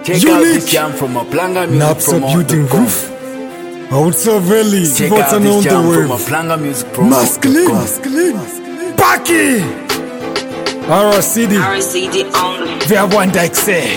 Unique. Napsa Beauty Roof. Also Valley. What's on the wave? Masculine. Paki. RCD only. Via One Dyke say.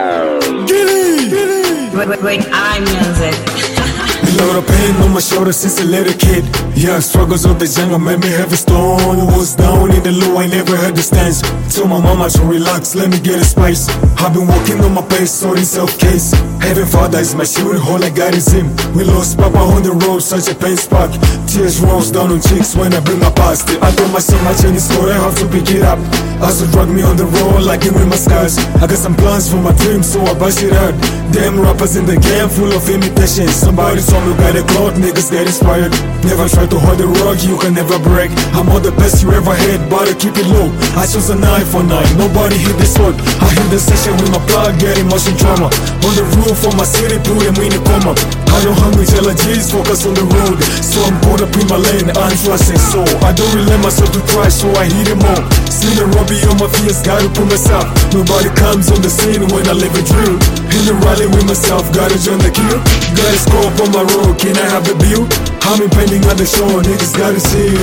Gilly. When I'm music. A lot of pain on my shoulders since a little kid. Yeah, struggles of the jungle made me heavy stone. Was down in the low, I never had the stance. Told my mama to relax, let me get a spice. I've been walking on my pace, sorting self-case. Heaven Father is my shield, all I got is him. We lost Papa on the road, such a pain spark. Tears rolls down on cheeks when I bring my past. I told myself my chain is score, I have to pick it up. Also drag me on the road like it with my scars. I got some plans for my dreams, so I bust it out. Damn rappers in the game, full of imitation. Somebody told me got a clout, niggas get inspired. Never try to hold the rug, you can never break. I'm all the best you ever had, but I keep it low. I chose a 9 for 9, nobody hit this one. I hit the session with my plug, getting motion drama. On the roof of my city, put them in a coma. I don't hungry G's, focus on the road. So I'm caught up in my lane, I'm trusting so I don't relate myself to try, so I hit them all. See the Robbie on my fears, gotta put myself. Nobody comes on the scene when I live a drill. In the rally with myself, gotta join the kill. Gotta scope on my road, can I have a bill? I'm impending on the show, niggas gotta see.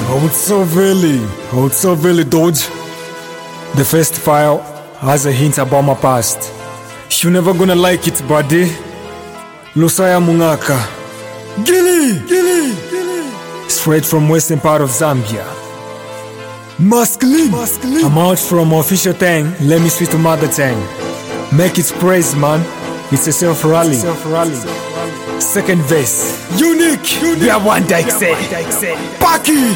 So really Dodge. The first file has a hint about my past. You never gonna like it, buddy. Lusaya Mungaka. Gilly. Straight from western part of Zambia. Masculine. I'm out from official thing, let me switch to mother tongue. Make it crazy, man. It's a self-rally. Second verse. Unique. Yeah, One Dyke say. Paki.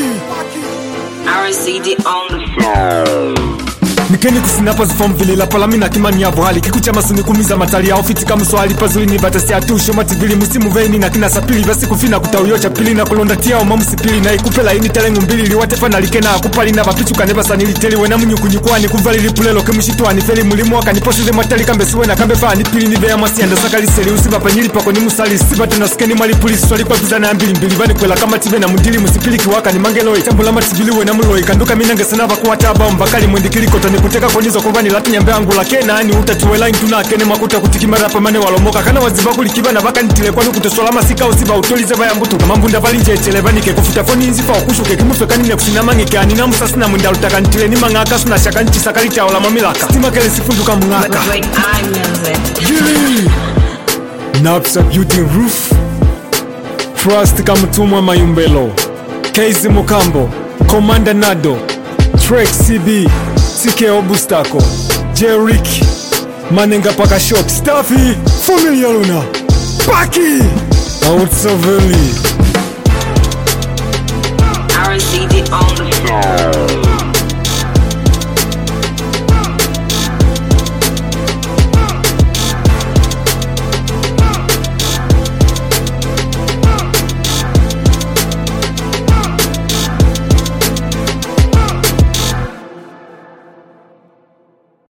RCD only. Nikeni kusinapa zifom vile la pala mina kimani ya buhali. Kikucha masuni kumiza matali ya ofitika mswali. Pazuli ni batasi ya tu shoma tivili musimu veni na kina sapili. Basi kufina kutauyocha pili na kulonda tia umamu sipili. Na ikupela ini talengu mbili liwatefa na likena akupali na vapichu kaneba sanili teli. Wena mnyukunyukwani kuvali lipulelo kemushituani feli mulimu waka niposize mwatali kambe suwe na kambe faa nipili ni vea masi anda sakali seli. Usiba panyili pako ni musali siba tena skeni mali polisi. Swali kwa vizana mbili vani kwela kama tive na mundili musipili kiwaka ni mangeloi. Tambula mativili wena muloi kanduka minange sanava kuwataba mbakali mwendikili kota kuteka konyizo kubani lati nyambe angula kena ani utatuwela intuna kene makuta kutikimara pamane walomoka kana waziba kulikiba na baka ntile kwani kutesola masika usiba utolize baya mbutu kama mbunda balinje chelebani ke kufuta foni nzifa okushuke kimufe kanine kusinama ngeke ani na musasi na mwinda lutaka ntile ni mangaka suna shaka nchi sakali cha ola mamilaka stima kele sifunduka mungaka Gilly Napsa Beauty Roof Trust kamutumwa mayumbelo Keizi Mukambo Commander Nado Trek CB TK Obustako Jerick Manenga Paka Shop Staffy Familia Luna Paki Out so very